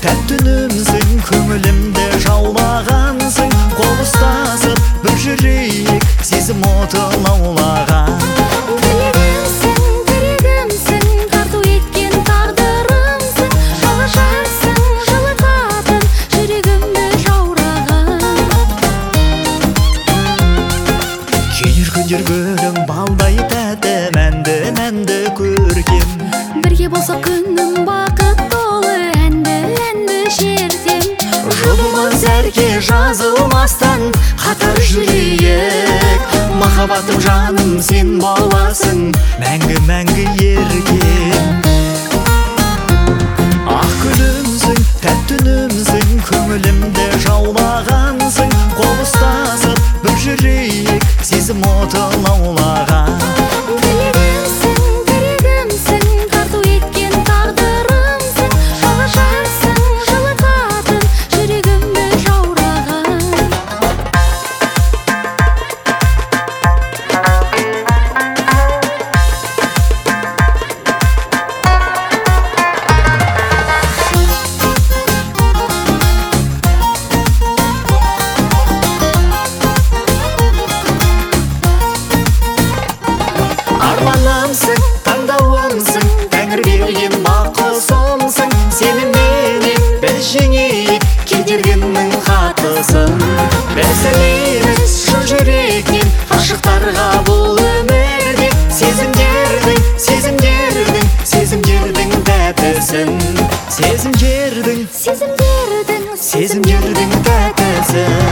тәттүнімсің, көңілімді жаулағансың. Қол ұстасып бір жүрейік, сезім оты лаулаған. Тірегімсің, тарту еткен тағдырымсың. Жылы жарсың, жылы қатын, жүрегімді жаураған. Келер күндер гүлің балдай тәтті, мәнді мәнді көркем. Бірге болса күнім бақыт толы, әнді шертем. Жұбымыз әрке жазылмастан қатар жүрейік. Махаббатым жаным сен боласың, мәңгі еркем. Ақ гүлімсің, тәттүнімсің, көңілімді жаулағансың. Қол ұстасып бір жүрейік, сезім оты лаулаған. Тірегімсің, тарту еткен тағдырымсың. Жылы жарсың, жылы қатын, жүрегімді жаураған. Арманымсың, таңдауымсың, тәңір берген бақытымсың. Сеніменен біз жеңейік, кедергінің қатысың. Біз ілеміз шын жүректен, ғашықтарға бұл өмірде. Сезімдердің тәттісін. Сезімдердің тәттісін.